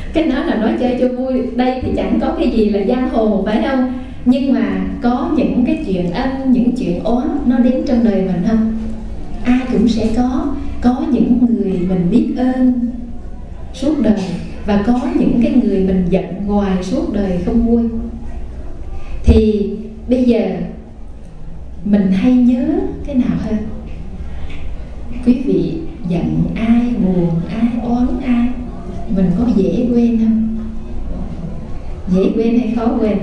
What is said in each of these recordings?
Cái nói là nói chơi cho vui, đây thì chẳng có cái gì là giang hồ, phải không? Nhưng mà có những cái chuyện ân, những chuyện oán nó đến trong đời mình không? Ai cũng sẽ có những người mình biết ơn suốt đời, và có những cái người mình giận hoài suốt đời không vui. Thì bây giờ mình hay nhớ cái nào hơn? Quý vị giận ai, buồn ai, oán ai, mình có dễ quên không? Dễ quên hay khó quên?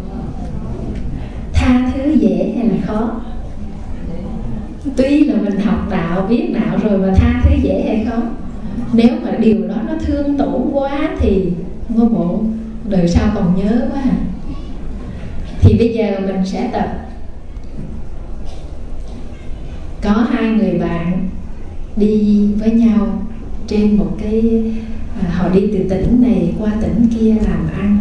Tha thứ dễ hay là khó? Tuy là mình học đạo, biết đạo rồi mà tha thứ dễ hay khó? Nếu mà điều đó nó thương tổn quá thì ngô bộ đời sau còn nhớ quá à. Thì bây giờ mình sẽ tập. Có hai người bạn đi với nhau trên một cái họ đi từ tỉnh này qua tỉnh kia làm ăn,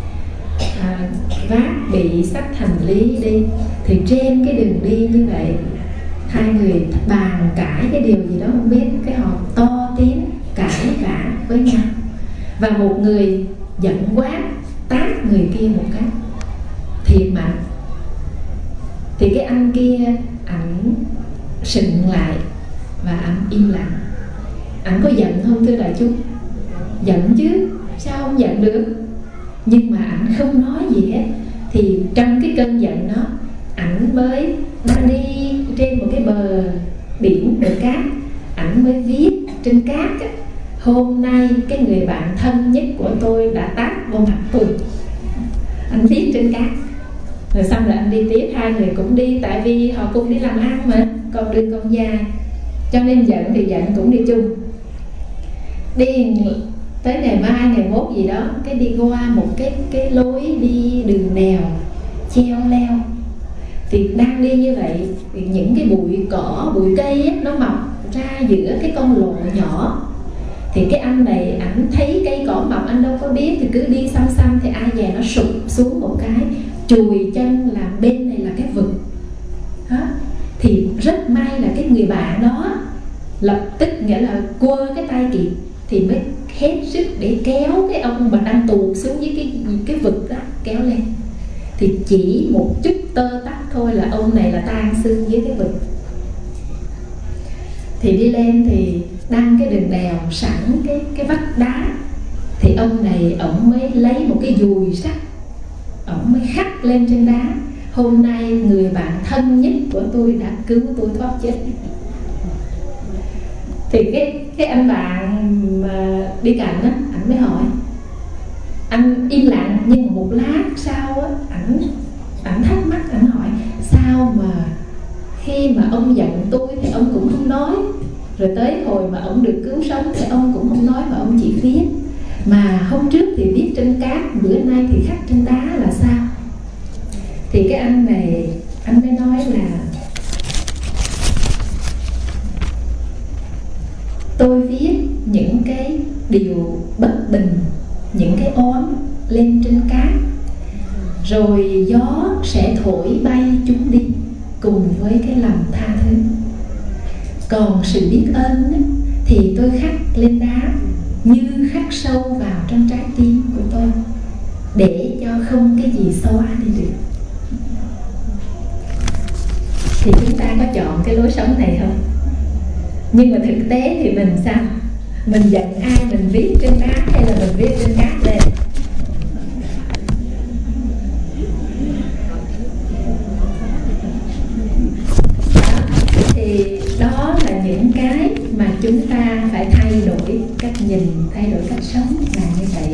vác bị xách hành lý đi. Thì trên cái đường đi như vậy, hai người bàn cãi cái điều gì đó không biết, cái họ to tiếng cãi vã với nhau, và một người giận quá tát người kia một cái thiệt mạnh. Thì cái anh kia ảnh sững lại và ảnh im lặng. Ảnh có giận không thưa đại chúng? Giận chứ, sao không giận được? Nhưng mà ảnh không nói gì hết. Thì trong cái cơn giận đó, ảnh mới đang đi trên một cái bờ biển, bờ cát, ảnh mới viết trên cát: hôm nay cái người bạn thân nhất của tôi đã tát vô mặt tôi. Anh viết trên cát. Rồi xong rồi anh đi tiếp, hai người cũng đi, tại vì họ cùng đi làm ăn mà, con đường còn dài, cho nên giận thì giận cũng đi chung. Đi tới ngày mai, ngày mốt gì đó, cái đi qua một cái lối đi đường đèo treo leo. Thì đang đi như vậy, thì những cái bụi cỏ, bụi cây ấy, nó mọc ra giữa cái con lộ nhỏ. Thì cái anh này ảnh thấy cây cỏ mọc, anh đâu có biết, thì cứ đi xăm xăm, thì ai về nó sụp xuống một cái, chùi chân là bên này là cái vực đó. Thì rất may là cái người bạn đó lập tức, nghĩa là quơ cái tay kịp, thì mới hết sức để kéo cái ông mà đang tuột xuống với cái vực đó, kéo lên. Thì chỉ một chút tơ tắc thôi là ông này là tan xương dưới cái vực. Thì đi lên thì đang cái đường đèo sẵn cái vách đá, thì ông này ổng mới lấy một cái dùi sắt, ổng mới khắc lên trên đá: hôm nay người bạn thân nhất của tôi đã cứu tôi thoát chết. Thì cái anh bạn mà đi cạnh á, ảnh mới hỏi. Anh im lặng, nhưng mà một lát sau á, ảnh thắc mắc, ảnh hỏi: sao mà khi mà ông giận tôi thì ông cũng không nói, rồi tới hồi mà ông được cứu sống thì ông cũng không nói, mà ông chỉ viết, mà hôm trước thì viết trên cát, bữa nay thì khắc trên đá là sao? Thì cái anh này, anh mới nói là: tôi viết những cái điều bất bình, những cái oán lên trên cát, rồi gió sẽ thổi bay chúng đi cùng với cái lòng tha thứ. Còn sự biết ơn thì tôi khắc lên đá như khắc sâu vào trong trái tim của tôi, để cho không cái gì xóa đi được. Thì chúng ta có chọn cái lối sống này không? Nhưng mà thực tế thì mình sao? Mình giận ai mình viết trên đá hay là mình viết trên cát lên? Thì đó là những cái mà chúng ta phải thay đổi cách nhìn, thay đổi cách sống là như vậy.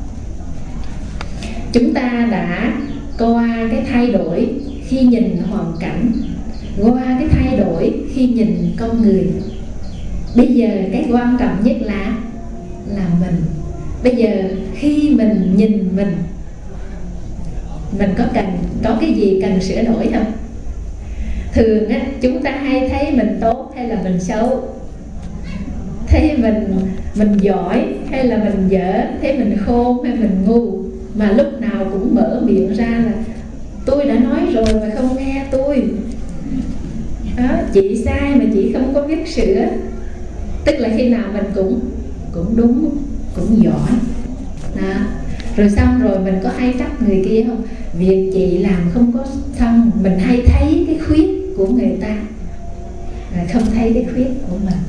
Chúng ta đã qua cái thay đổi khi nhìn hoàn cảnh, qua cái thay đổi khi nhìn con người. Bây giờ cái quan trọng nhất là mình. Bây giờ khi mình nhìn mình có cái gì cần sửa đổi không? Thường á, chúng ta hay thấy mình tốt hay là mình xấu, thấy mình giỏi hay là mình dở, thấy mình khôn hay mình ngu, mà lúc nào cũng mở miệng ra là tôi đã nói rồi mà không nghe tôi đó, chị sai mà chị không có biết sửa. Tức là khi nào mình cũng đúng, cũng giỏi, đó. Rồi xong rồi mình có hay trách người kia không? Việc chị làm không có xong. Mình hay thấy cái khuyết của người ta, không thấy cái khuyết của mình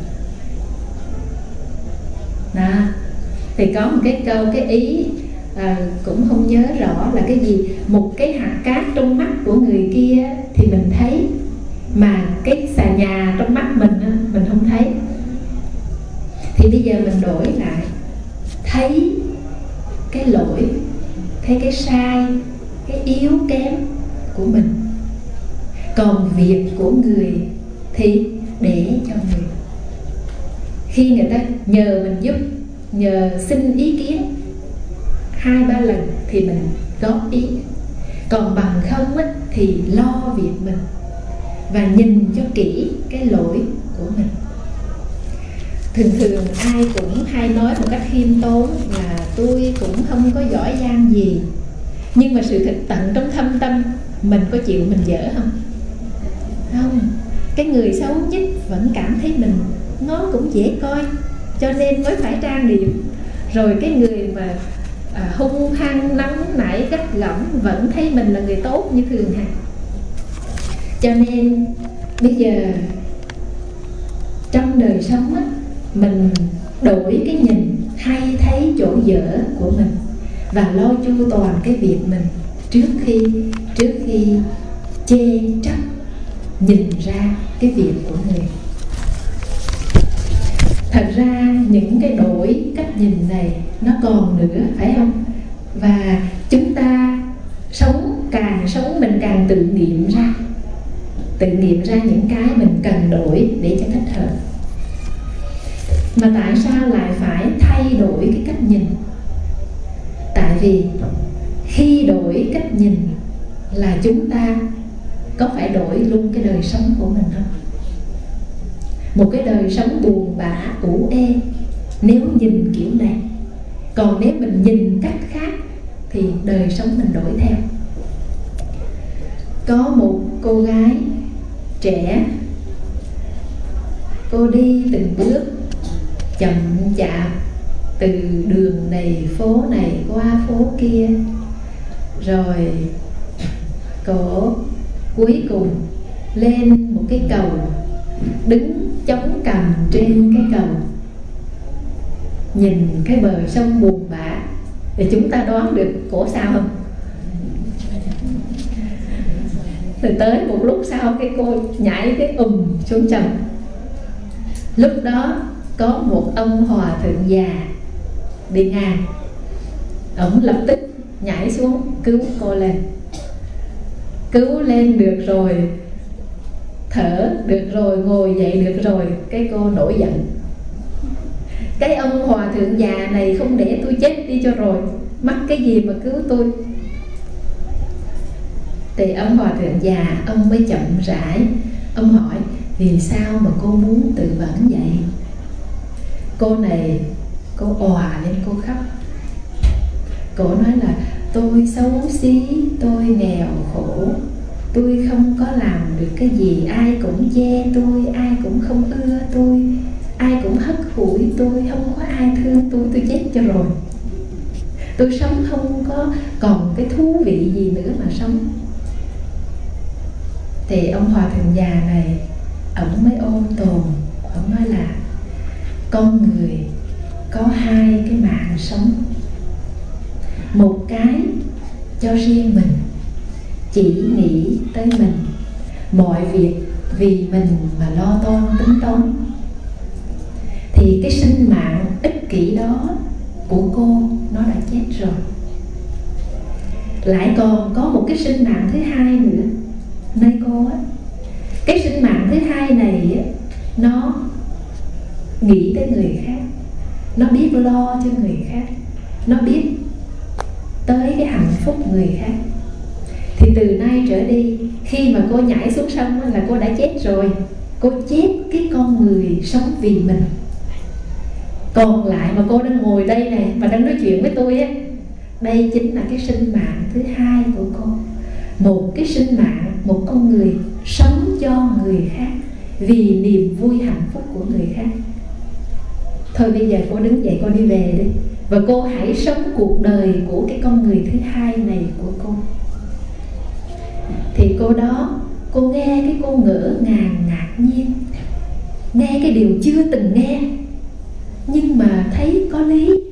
đó. Thì có một cái câu, cái ý cũng không nhớ rõ là cái gì. Một cái hạt cát trong mắt của người kia thì mình thấy, mà cái xà nhà trong mắt mình không thấy. Thì bây giờ mình đổi lại, thấy cái lỗi, thấy cái sai, cái yếu kém của mình. Còn việc của người thì để cho người. Khi người ta nhờ mình giúp, nhờ xin ý kiến 2-3 lần thì mình góp ý. Còn bằng không á, thì lo việc mình và nhìn cho kỹ cái lỗi của mình. Thường thường ai cũng hay nói một cách khiêm tốn là tôi cũng không có giỏi giang gì. Nhưng mà sự thật tận trong thâm tâm, mình có chịu mình dở không? Không. Cái người xấu nhất vẫn cảm thấy mình nó cũng dễ coi, cho nên mới phải trang điểm. Rồi cái người mà hung hăng, nóng nảy, gắt gỏng vẫn thấy mình là người tốt như thường hả? Cho nên bây giờ trong đời sống á, mình đổi cái nhìn, hay thấy chỗ dở của mình và lo chu toàn cái việc mình trước khi chê trách, nhìn ra cái việc của người. Thật ra những cái đổi cách nhìn này nó còn nữa, phải không? Và chúng ta càng sống mình càng tự nghiệm ra những cái mình cần đổi để cho thích hợp. Mà tại sao lại phải thay đổi cái cách nhìn? Tại vì khi đổi cách nhìn là chúng ta có phải đổi luôn cái đời sống của mình không? Một cái đời sống buồn bã, ủ ê nếu nhìn kiểu này. Còn nếu mình nhìn cách khác thì đời sống mình đổi theo. Có một cô gái trẻ, cô đi từng bước chậm chạp từ đường này, phố này qua phố kia. Rồi cô cuối cùng lên một cái cầu, đứng chống cằm trên cái cầu, nhìn cái bờ sông buồn bã. Thì chúng ta đoán được cổ sao không? Rồi tới một lúc sau cái cô nhảy cái xuống chồng. Lúc đó có một ông hòa thượng già đi ngang, ông lập tức nhảy xuống cứu cô lên. Cứu lên được rồi, thở được rồi, ngồi dậy được rồi, cái cô nổi giận. Cái ông hòa thượng già này không để tôi chết đi cho rồi, mắc cái gì mà cứu tôi? Thì ông hòa thượng già, ông mới chậm rãi, ông hỏi vì sao mà cô muốn tự vẫn vậy? Cô này, cô òa lên, cô khóc. Cô nói là tôi xấu xí, tôi nghèo khổ, tôi không có làm được cái gì, ai cũng chê tôi, ai cũng không ưa tôi, ai cũng hất hủi tôi, không có ai thương tôi chết cho rồi. Tôi sống không có còn cái thú vị gì nữa mà sống. Thì ông hòa thượng già này, ổng mới ôn tồn, ổng nói là con người có 2 cái mạng sống. Một cái cho riêng mình, chỉ nghĩ tới mình, mọi việc vì mình mà lo toan tính toán. Thì cái sinh mạng ích kỷ đó của cô nó đã chết rồi. Lại còn có một cái sinh mạng thứ hai nữa nơi cô á. Cái sinh mạng thứ hai này á, nó nghĩ tới người khác, nó biết lo cho người khác, nó biết tới cái hạnh phúc người khác. Thì từ nay trở đi, khi mà cô nhảy xuống sông là cô đã chết rồi. Cô chết cái con người sống vì mình. Còn lại mà cô đang ngồi đây này và đang nói chuyện với tôi á, đây chính là cái sinh mạng thứ hai của cô. Một cái sinh mạng, một con người sống cho người khác vì niềm vui hạnh phúc của người khác. Thôi bây giờ cô đứng dậy, cô đi về đi. và cô hãy sống cuộc đời của cái con người thứ hai này của cô. Thì cô đó, cô nghe cái cô ngỡ ngàng ngạc nhiên, nghe cái điều chưa từng nghe, nhưng mà thấy có lý.